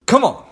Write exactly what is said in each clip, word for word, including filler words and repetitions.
Come on.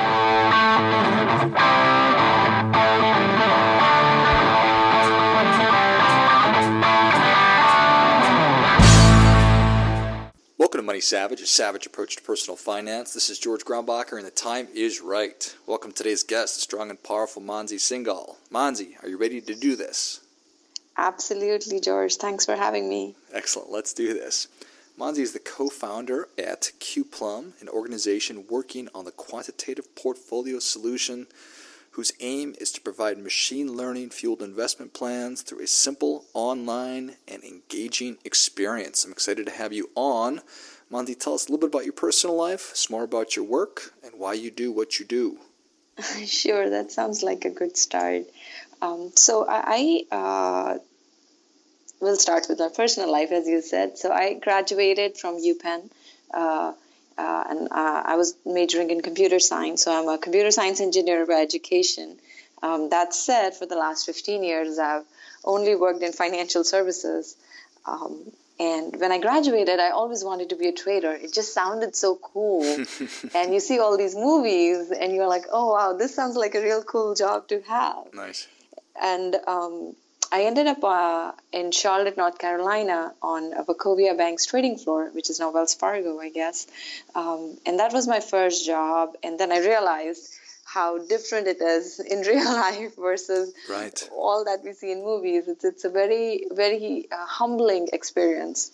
Welcome to Money Savage, a savage approach to personal finance. This is George Grombacher, and the time is right. Welcome to today's guest, the strong and powerful Mansi Singhal. Mansi, are you ready to do this? Absolutely, George. Thanks for having me. Excellent. Let's do this. Mansi is the co-founder at Qplum, an organization working on the quantitative portfolio solution whose aim is to provide machine learning-fueled investment plans through a simple, online, and engaging experience. I'm excited to have you on. Mansi, tell us a little bit about your personal life, some more about your work, and why you do what you do. Sure, that sounds like a good start. Um, so I, I uh, will start with my personal life, as you said. So I graduated from UPenn, uh, uh, and uh, I was majoring in computer science. So I'm a computer science engineer by education. Um, that said, for the last fifteen years, I've only worked in financial services. Um, and when I graduated, I always wanted to be a trader. It just sounded so cool. And you see all these movies, and you're like, oh, wow, this sounds like a real cool job to have. Nice. And um, I ended up uh, in Charlotte, North Carolina on Wachovia Bank's trading floor, which is now Wells Fargo, I guess. Um, and that was my first job. And then I realized how different it is in real life versus right. all that we see in movies. It's, it's a very, very uh, humbling experience.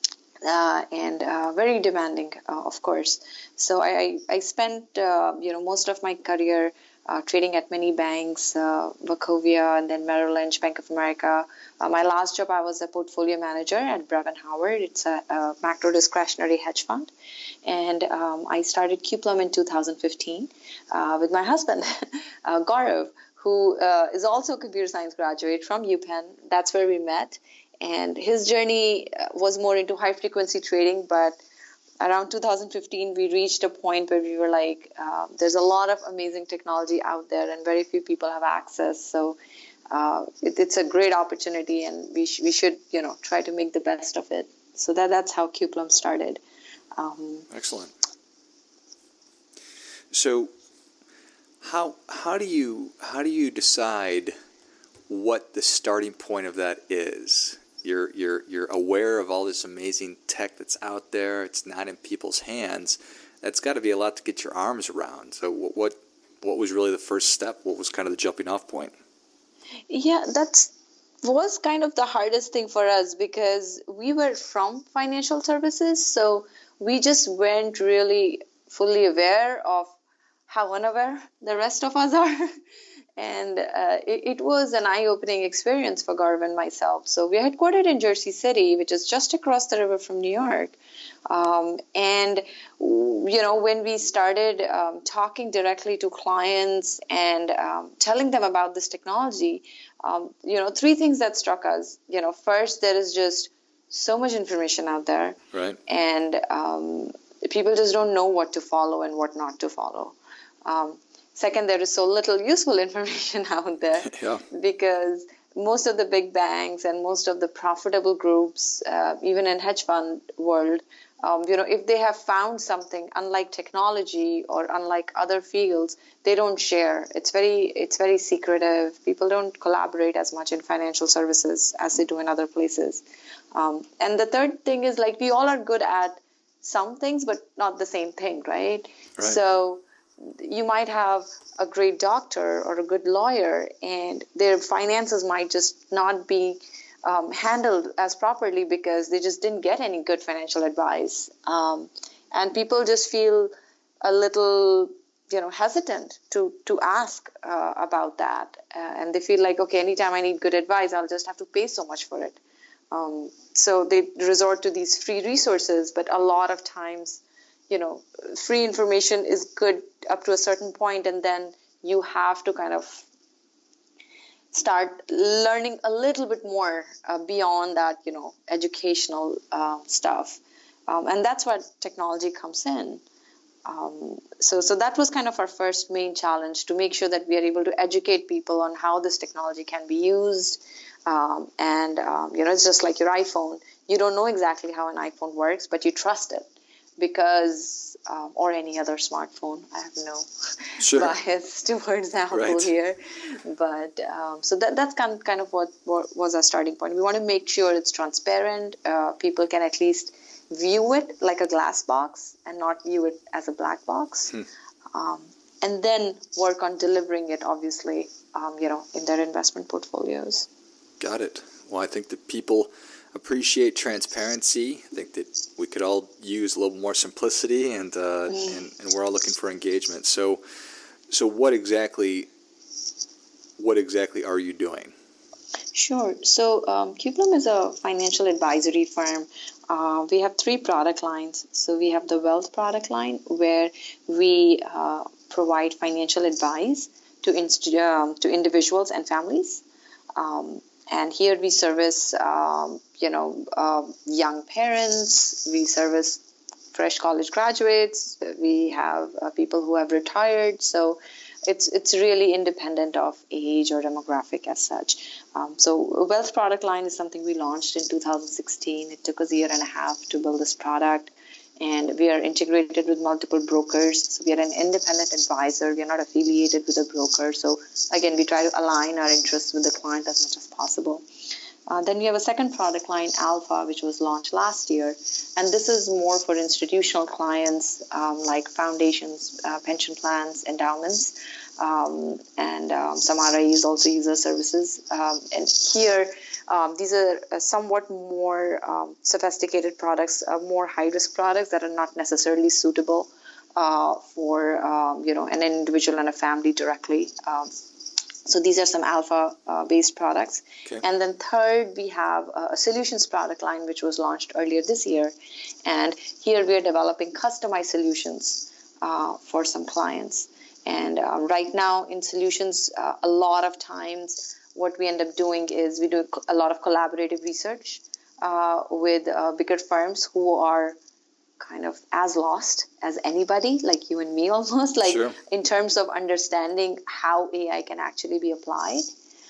Uh, and uh, very demanding, uh, of course. So I, I spent, uh, you know, most of my career uh, trading at many banks, uh, Wachovia, and then Merrill Lynch, Bank of America. Uh, my last job, I was a portfolio manager at Brevan Howard. It's a, a macro discretionary hedge fund. And um, I started Qplum in two thousand fifteen uh, with my husband, uh, Gaurav, who uh, is also a computer science graduate from UPenn. That's where we met. And his journey was more into high-frequency trading, but around two thousand fifteen, we reached a point where we were like, uh, there's a lot of amazing technology out there, and very few people have access. So uh, it, it's a great opportunity, and we, sh- we should, you know, try to make the best of it. So that that's how Qplum started. Um, Excellent. So how how do you how do you decide what the starting point of that is? You're you're you're aware of all this amazing tech that's out there. It's not in people's hands. That's got to be a lot to get your arms around. So what what, what was really the first step? What was kind of the jumping off point? Yeah, that's was kind of the hardest thing for us because we were from financial services, so we just weren't really fully aware of how unaware the rest of us are. And uh, it, it was an eye-opening experience for Gaurav and myself. So we're headquartered in Jersey City, which is just across the river from New York. Um, and, you know, when we started um, talking directly to clients and um, telling them about this technology, um, you know, three things that struck us. You know, first, there is just so much information out there. Right. And um, people just don't know what to follow and what not to follow. Um, Second, there is so little useful information out there yeah. because most of the big banks and most of the profitable groups, uh, even in hedge fund world, um, you know, if they have found something unlike technology or unlike other fields, they don't share. It's very, it's very secretive. People don't collaborate as much in financial services as they do in other places. Um, and the third thing is like we all are good at some things, but not the same thing, right? Right. So you might have a great doctor or a good lawyer, and their finances might just not be um, handled as properly because they just didn't get any good financial advice. Um, and people just feel a little, you know, hesitant to to ask uh, about that. Uh, and they feel like, okay, anytime I need good advice, I'll just have to pay so much for it. Um, so they resort to these free resources, but a lot of times, you know, free information is good up to a certain point, and then you have to kind of start learning a little bit more uh, beyond that, you know, educational uh, stuff. Um, and that's where technology comes in. Um, so, so that was kind of our first main challenge, to make sure that we are able to educate people on how this technology can be used. Um, and, um, you know, it's just like your iPhone. You don't know exactly how an iPhone works, but you trust it because, um, or any other smartphone. I have no sure. bias towards Apple right. here. But um, so that that's kind, kind of what, what was our starting point. We want to make sure it's transparent. Uh, people can at least view it like a glass box and not view it as a black box. Hmm. Um, and then work on delivering it, obviously, um, you know, in their investment portfolios. Got it. Well, I think that people appreciate transparency. I think that we could all use a little more simplicity, and uh, mm. and, and we're all looking for engagement. So, so what exactly, what exactly are you doing? Sure. So, um, Qplum is a financial advisory firm. Uh, we have three product lines. So we have the wealth product line, where we uh, provide financial advice to inst- um, to individuals and families. Um, and here we service, um, you know, uh, young parents. We service fresh college graduates. We have uh, people who have retired. So it's it's really independent of age or demographic as such. Um, so a wealth product line is something we launched in two thousand sixteen. It took us a year and a half to build this product. And we are integrated with multiple brokers. So we are an independent advisor. We are not affiliated with a broker. So again, we try to align our interests with the client as much as possible. Uh, then we have a second product line, Alpha, which was launched last year. And this is more for institutional clients um, like foundations, uh, pension plans, endowments, um, and um, some R I Es also use our services. Um, and here, um, these are uh, somewhat more um, sophisticated products, uh, more high-risk products that are not necessarily suitable uh, for um, you know an individual and a family directly. Um, So these are some alpha-based uh, products. Okay. And then third, we have a solutions product line, which was launched earlier this year. And here we are developing customized solutions uh, for some clients. And uh, right now in solutions, uh, a lot of times what we end up doing is we do a lot of collaborative research uh, with uh, bigger firms who are kind of as lost as anybody, like you and me almost, like sure. in terms of understanding how A I can actually be applied.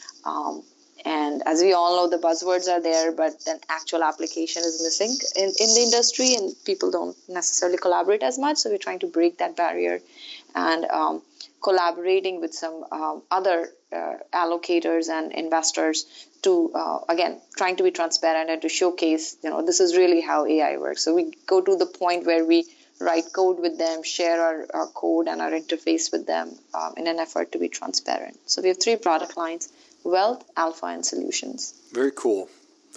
Um, and as we all know, the buzzwords are there, but then actual application is missing in, in the industry, and people don't necessarily collaborate as much. So we're trying to break that barrier and um, collaborating with some um, other uh, allocators and investors to, uh, again, trying to be transparent and to showcase, you know, this is really how A I works. So we go to the point where we write code with them, share our, our code and our interface with them um, in an effort to be transparent. So we have three product lines: Wealth, Alpha, and Solutions. Very cool.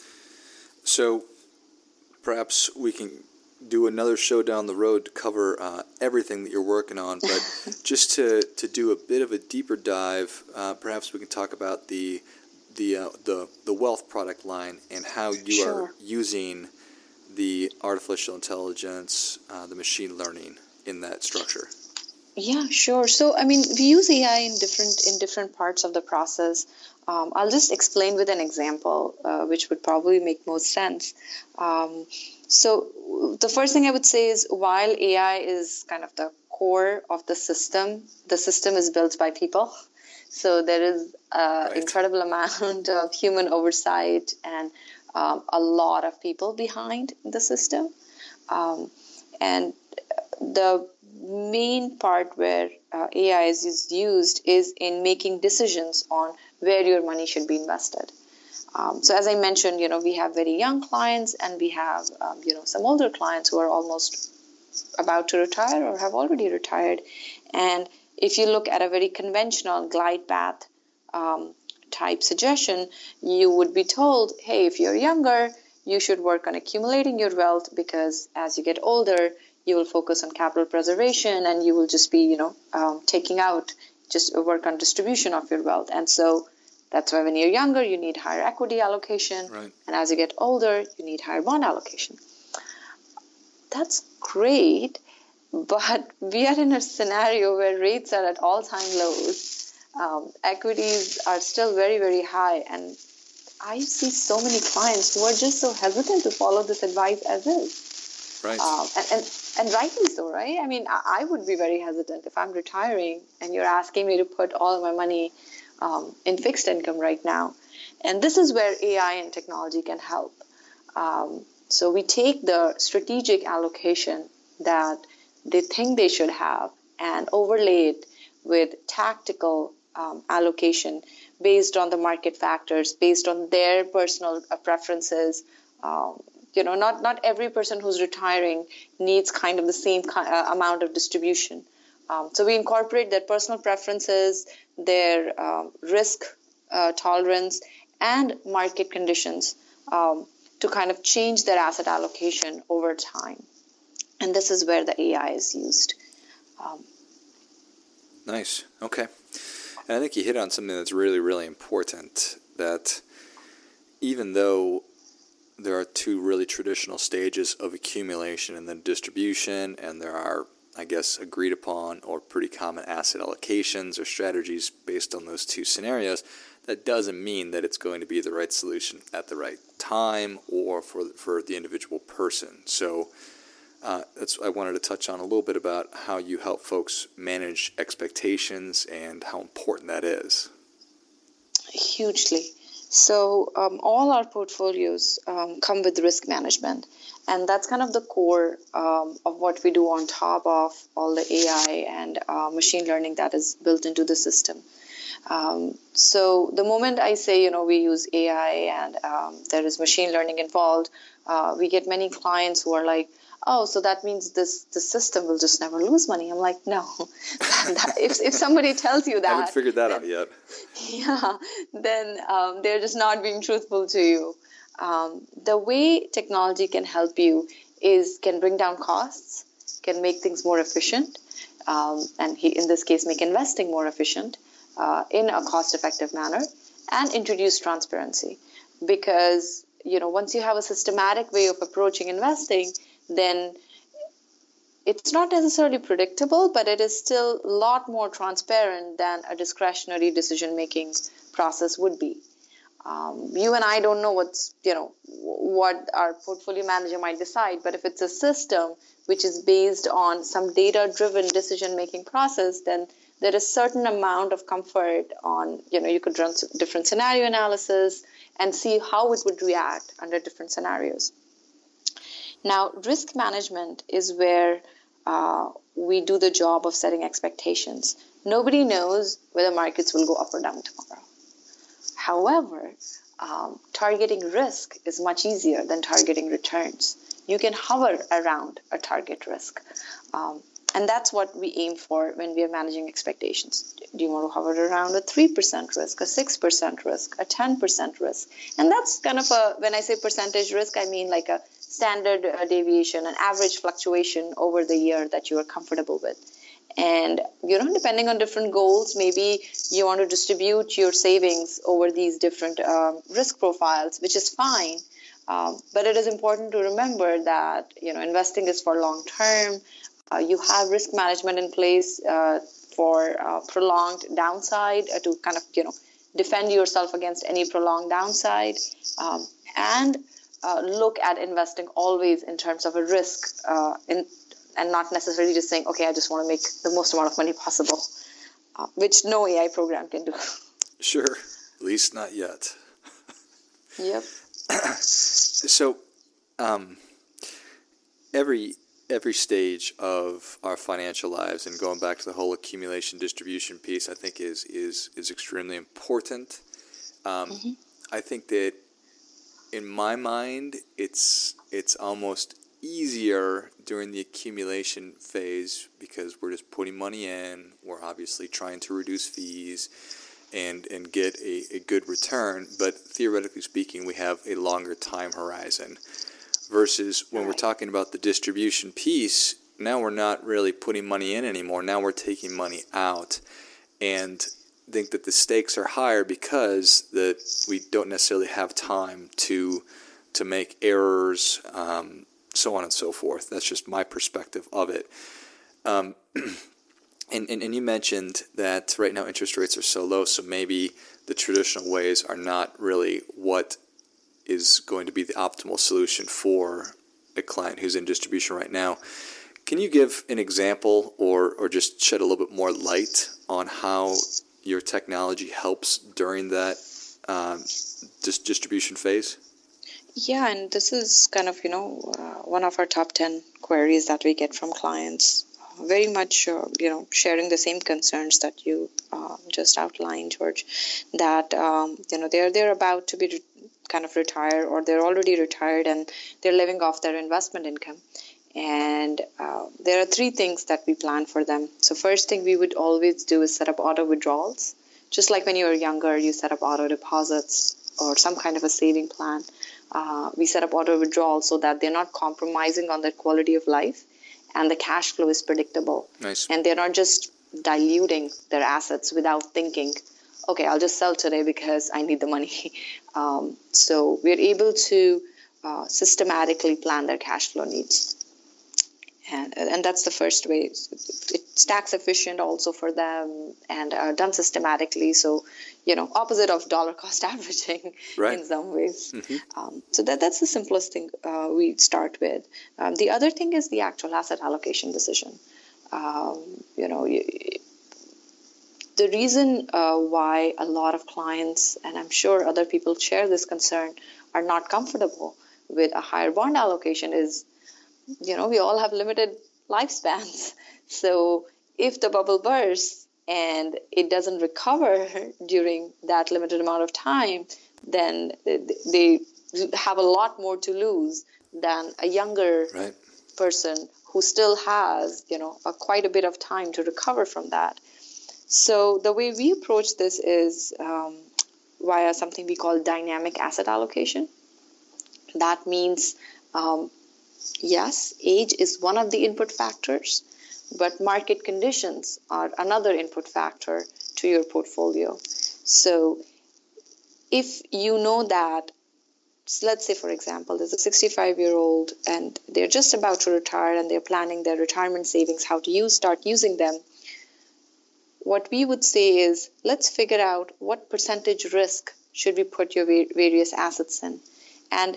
So perhaps we can do another show down the road to cover uh, everything that you're working on, but just to, to do a bit of a deeper dive, uh, perhaps we can talk about the the uh, the the wealth product line and how you sure. are using the artificial intelligence, uh, the machine learning in that structure. Yeah, sure. So, I mean, we use A I in different in different parts of the process. Um, I'll just explain with an example, uh, which would probably make most sense. Um, so, the first thing I would say is, while A I is kind of the core of the system, the system is built by people. So there is an right. incredible amount of human oversight and um, a lot of people behind the system. Um, and the main part where uh, A I is used is in making decisions on where your money should be invested. Um, so as I mentioned, you know, we have very young clients, and we have, um, you know, some older clients who are almost about to retire or have already retired. And if you look at a very conventional glide path um, type suggestion, you would be told, hey, if you're younger, you should work on accumulating your wealth, because as you get older, you will focus on capital preservation, and you will just be, you know, um, taking out, just work on distribution of your wealth. And so that's why when you're younger, you need higher equity allocation. Right. And as you get older, you need higher bond allocation. That's great. But we are in a scenario where rates are at all-time lows. Um, equities are still very, very high. And I see so many clients who are just so hesitant to follow this advice as is. Right. Um, and, and, and rightly so, right? I mean, I, I would be very hesitant if I'm retiring and you're asking me to put all of my money um, in fixed income right now. And this is where A I and technology can help. Um, so we take the strategic allocation that they think they should have and overlay it with tactical um, allocation based on the market factors, based on their personal uh, preferences. Um, you know, not, not every person who's retiring needs kind of the same ki- uh, amount of distribution. Um, so we incorporate their personal preferences, their um, risk uh, tolerance, and market conditions um, to kind of change their asset allocation over time. And this is where the A I is used. Um, nice. Okay. And I think you hit on something that's really, really important, that even though there are two really traditional stages of accumulation and then distribution, and there are, I guess, agreed upon or pretty common asset allocations or strategies based on those two scenarios, that doesn't mean that it's going to be the right solution at the right time or for for the individual person. So uh, that's I wanted to touch on a little bit about how you help folks manage expectations and how important that is. Hugely. So um, all our portfolios um, come with risk management, and that's kind of the core um, of what we do on top of all the A I and uh, machine learning that is built into the system. Um, so the moment I say, you know, we use A I and um, there is machine learning involved, uh, we get many clients who are like, oh, so that means this the system will just never lose money. I'm like, no. that, if if somebody tells you that, I haven't figured that then, out yet. Yeah, then um, they're just not being truthful to you. Um, the way technology can help you is can bring down costs, can make things more efficient, um, and he, in this case, make investing more efficient uh, in a cost-effective manner, and introduce transparency. Because you know, once you have a systematic way of approaching investing, then it's not necessarily predictable, but it is still a lot more transparent than a discretionary decision-making process would be. Um, you and I don't know what's, you know, what our portfolio manager might decide, but if it's a system which is based on some data-driven decision-making process, then there is certain amount of comfort on, you know, you could run different scenario analysis and see how it would react under different scenarios. Now, risk management is where uh, we do the job of setting expectations. Nobody knows whether markets will go up or down tomorrow. However, um, targeting risk is much easier than targeting returns. You can hover around a target risk. Um, and that's what we aim for when we are managing expectations. Do you want to hover around a three percent risk, a six percent risk, a ten percent risk? And that's kind of a, when I say percentage risk, I mean like a standard uh, deviation, an average fluctuation over the year that you are comfortable with. And, you know, depending on different goals, maybe you want to distribute your savings over these different um, risk profiles, which is fine. Um, but it is important to remember that, you know, investing is for long term. Uh, you have risk management in place uh, for uh, prolonged downside uh, to kind of, you know, defend yourself against any prolonged downside. Um, and uh, look at investing always in terms of a risk uh, in and not necessarily just saying, okay, I just want to make the most amount of money possible, uh, which no A I program can do. Sure, at least not yet. Yep. So, um, every every stage of our financial lives, and going back to the whole accumulation distribution piece, I think is is is extremely important. Um, mm-hmm. I think that in my mind, it's it's almost easier during the accumulation phase because we're just putting money in. We're obviously trying to reduce fees and and get a, a good return, but theoretically speaking, we have a longer time horizon. Versus when we're talking about the distribution piece, now we're not really putting money in anymore. Now we're taking money out, and think that the stakes are higher because that we don't necessarily have time to to make errors, um, so on and so forth. That's just my perspective of it. Um, and, and and you mentioned that right now interest rates are so low, so maybe the traditional ways are not really what is going to be the optimal solution for a client who's in distribution right now. Can you give an example or, or just shed a little bit more light on how your technology helps during that um, dis- distribution phase? Yeah, and this is kind of, you know, uh, one of our top ten queries that we get from clients. Very much, uh, you know, sharing the same concerns that you uh, just outlined, George, that, um, you know, they're, they're about to be re- kind of retired, or they're already retired and they're living off their investment income. And uh, there are three things that we plan for them. So first thing we would always do is set up auto withdrawals. Just like when you were younger, you set up auto deposits or some kind of a saving plan. Uh, we set up auto withdrawals so that they're not compromising on their quality of life and the cash flow is predictable. Nice. And they're not just diluting their assets without thinking, okay, I'll just sell today because I need the money. Um, so we're able to uh, systematically plan their cash flow needs. And, and that's the first way. It's tax efficient also for them and uh, done systematically. So, you know, opposite of dollar cost averaging right. in some ways. Mm-hmm. Um, so that that's the simplest thing uh, we start with. Um, the other thing is the actual asset allocation decision. Um, you know, you, the reason uh, why a lot of clients, and I'm sure other people share this concern, are not comfortable with a higher bond allocation is, you know, we all have limited lifespans. So if the bubble bursts and it doesn't recover during that limited amount of time, then they have a lot more to lose than a younger right. person who still has, you know, a, quite a bit of time to recover from that. So the way we approach this is um, via something we call dynamic asset allocation. That means um, yes, age is one of the input factors, but market conditions are another input factor to your portfolio. So if you know that, let's say, for example, there's a sixty-five-year-old and they're just about to retire and they're planning their retirement savings, how to use, start using them, what we would say is, let's figure out what percentage risk should we put your various assets in. And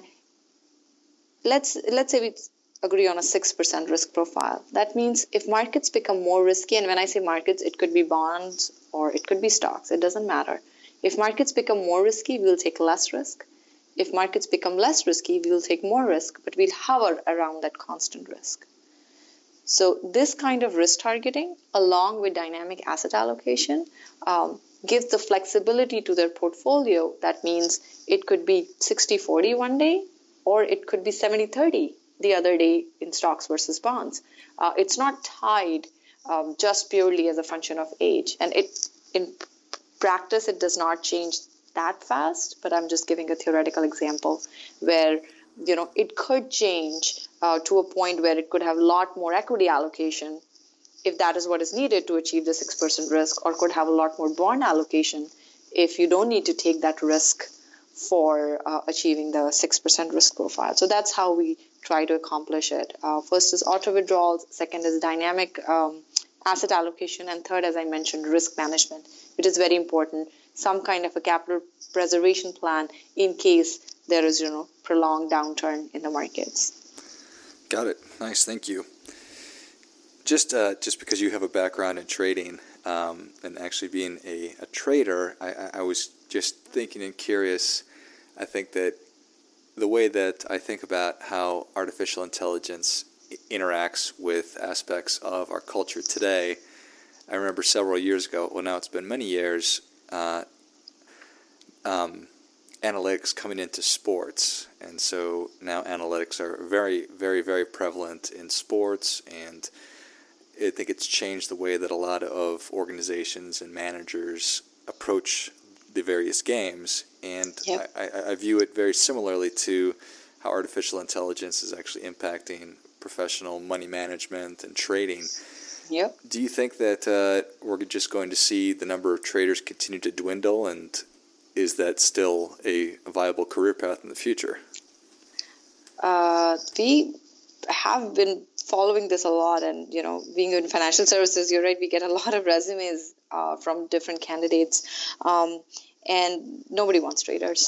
let's let's say we agree on a six percent risk profile. That means if markets become more risky, and when I say markets, it could be bonds or it could be stocks, it doesn't matter. If markets become more risky, we'll take less risk. If markets become less risky, we'll take more risk, but we'll hover around that constant risk. So this kind of risk targeting, along with dynamic asset allocation, um, gives the flexibility to their portfolio. That means it could be sixty forty one day, or it could be seventy thirty the other day in stocks versus bonds. Uh, it's not tied um, just purely as a function of age. And it in practice, it does not change that fast, but I'm just giving a theoretical example where, you know, it could change uh, to a point where it could have a lot more equity allocation if that is what is needed to achieve the six percent risk, or could have a lot more bond allocation if you don't need to take that risk for uh, achieving the six percent risk profile. So that's how we try to accomplish it. Uh, first is auto withdrawals, second is dynamic um, asset allocation, and third, as I mentioned, risk management, which is very important. Some kind of a capital preservation plan in case there is, you know, prolonged downturn in the markets. Got it. Nice. Thank you. Just uh, just because you have a background in trading um, and actually being a, a trader, I, I was just thinking and curious. I think that the way that I think about how artificial intelligence interacts with aspects of our culture today, I remember several years ago, well now it's been many years, uh, um, analytics coming into sports. And so now analytics are very, very, very prevalent in sports, and I think it's changed the way that a lot of organizations and managers approach the various games. And Yep. I, I, I view it very similarly to how artificial intelligence is actually impacting professional money management and trading. Yep. Do you think that uh, we're just going to see the number of traders continue to dwindle, and is that still a viable career path in the future? Uh, we have been following this a lot, and, you know, being in financial services, you're right, we get a lot of resumes uh, from different candidates, um, and nobody wants traders.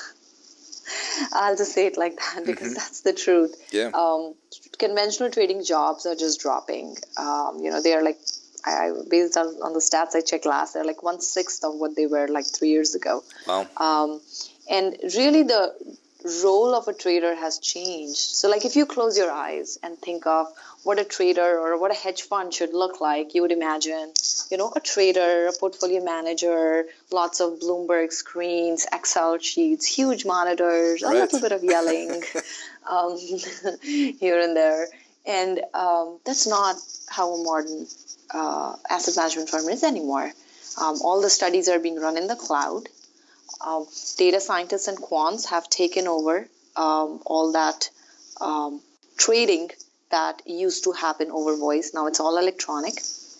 I'll just say it like that because mm-hmm. that's the truth. Yeah. Um, conventional trading jobs are just dropping. Um, you know, they are like, I, based on, on the stats I checked last, they're like one sixth of what they were like three years ago. Wow. Um, and really the role of a trader has changed. So like if you close your eyes and think of what a trader or what a hedge fund should look like, you would imagine, you know, a trader, a portfolio manager, lots of Bloomberg screens, Excel sheets, huge monitors, right. A little bit of yelling um, here and there. And um, that's not how a modern uh, asset management firm is anymore. Um, all the studies are being run in the cloud. Um, data scientists and quants have taken over um, all that um, trading that used to happen over voice. Now it's all electronic.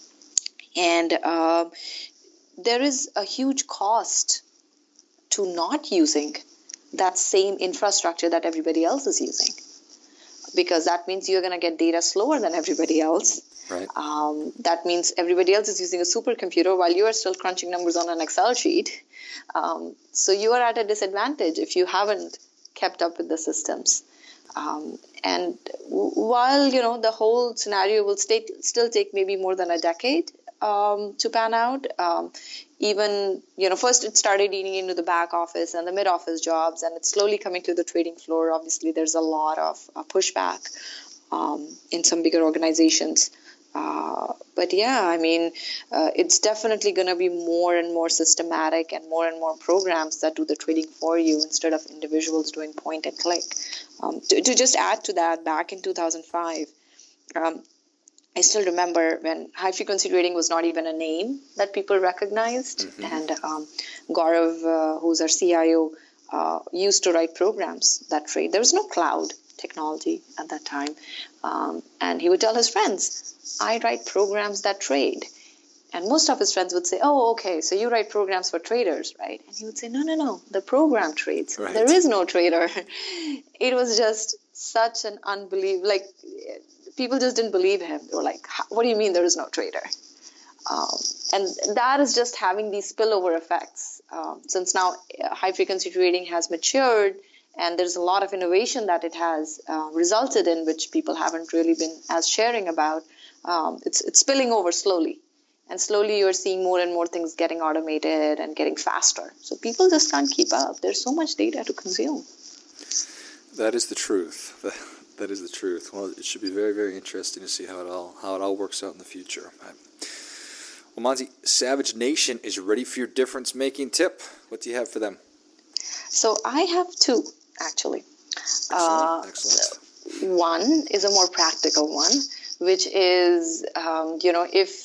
And uh, there is a huge cost to not using that same infrastructure that everybody else is using, because that means you're going to get data slower than everybody else. Right. Um, that means everybody else is using a supercomputer while you are still crunching numbers on an Excel sheet. Um, so you are at a disadvantage if you haven't kept up with the systems. Um, and w- while, you know, the whole scenario will stay, still take maybe more than a decade um, to pan out, um, even, you know, first it started eating into the back office and the mid office jobs, and it's slowly coming to the trading floor. Obviously, there's a lot of uh, pushback um, in some bigger organizations. Uh, but yeah, I mean, uh, it's definitely going to be more and more systematic and more and more programs that do the trading for you instead of individuals doing point and click. Um, to, to just add to that, back in two thousand five, um, I still remember when high frequency trading was not even a name that people recognized. Mm-hmm. And um, Gaurav, uh, who's our C I O, uh, used to write programs that trade. There was no cloud technology at that time. Um, and he would tell his friends, I write programs that trade. And most of his friends would say, oh, okay, so you write programs for traders, right? And he would say, no, no, no, the program trades. Right. There is no trader. It was just such an unbelievable, like, people just didn't believe him. They were like, what do you mean there is no trader? Um, and that is just having these spillover effects. Um, since now uh, high-frequency trading has matured, and there's a lot of innovation that it has uh, resulted in, which people haven't really been as sharing about. Um, it's, it's spilling over slowly. And slowly you're seeing more and more things getting automated and getting faster. So people just can't keep up. There's so much data to consume. That is the truth. That is the truth. Well, it should be very, very interesting to see how it all how it all works out in the future. Well, Mansi, Savage Nation is ready for your difference-making tip. What do you have for them? So I have two, actually. Excellent. Uh, Excellent. One is a more practical one, which is, um, you know, if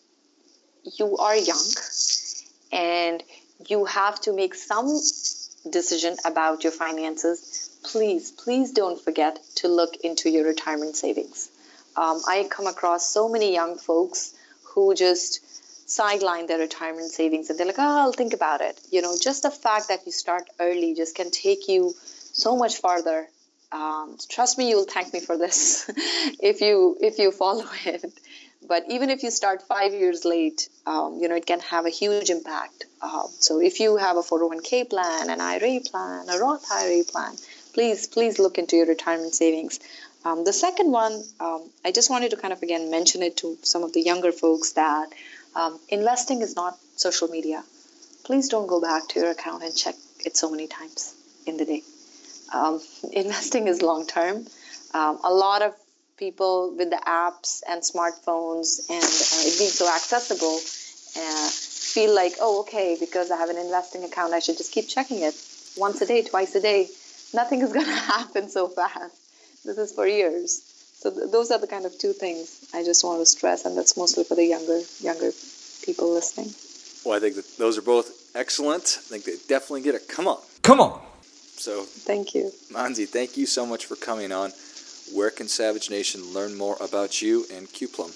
you are young and you have to make some decision about your finances, please, please don't forget to look into your retirement savings. Um, I come across so many young folks who just sideline their retirement savings and they're like, oh, I'll think about it. You know, just the fact that you start early just can take you so much farther. Um, trust me, you'll thank me for this if you if you follow it. But even if you start five years late, um, you know, it can have a huge impact. Uh, so if you have a four oh one k plan, an I R A plan, a Roth I R A plan, please, please look into your retirement savings. Um, the second one, um, I just wanted to kind of, again, mention it to some of the younger folks that um, investing is not social media. Please don't go back to your account and check it so many times in the day. Um, investing is long-term. Um, a lot of people with the apps and smartphones and uh, it being so accessible uh, feel like, oh, okay, because I have an investing account, I should just keep checking it once a day, twice a day. Nothing is going to happen so fast. This is for years. So th- those are the kind of two things I just want to stress, and that's mostly for the younger younger people listening. Well, I think that those are both excellent. I think they definitely get it. Come on. Come on. So, thank you. Mansi, thank you so much for coming on. Where can Savage Nation learn more about you and QPlum?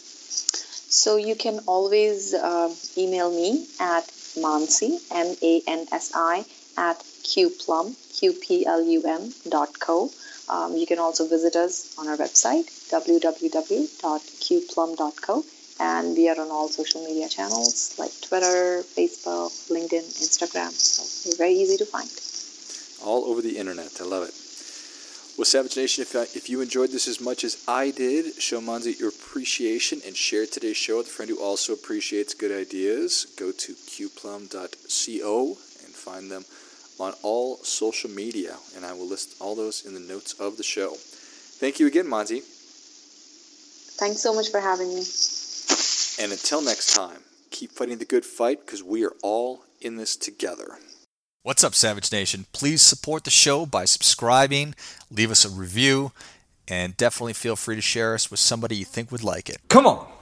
So you can always uh, email me at Mansi, M A N S I, at QPlum, Q P L U M dot co. Um, you can also visit us on our website, w w w dot q plum dot co. And we are on all social media channels like Twitter, Facebook, LinkedIn, Instagram. So we're very easy to find. All over the internet. I love it. Well, Savage Nation, if, uh, if you enjoyed this as much as I did, show Mansi your appreciation and share today's show with a friend who also appreciates good ideas. Go to q plum dot co and find them on all social media, and I will list all those in the notes of the show. Thank you again, Mansi. Thanks so much for having me. And until next time, keep fighting the good fight, because we are all in this together. What's up, Savage Nation? Please support the show by subscribing, leave us a review, and definitely feel free to share us with somebody you think would like it. Come on!